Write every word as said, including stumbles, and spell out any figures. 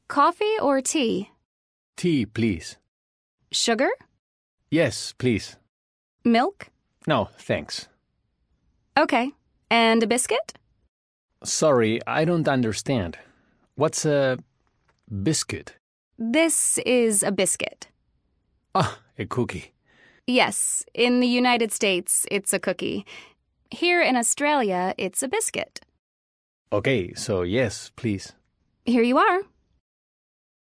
Coffee or tea? Tea, please. Sugar? Yes, please. Milk? No, thanks. Okay. And a biscuit? Sorry, I don't understand. What's a biscuit? This is a biscuit. Ah, a cookie. Yes, in the United States, it's a cookie. Here in Australia, it's a biscuit. Okay, so yes, please. Here you are.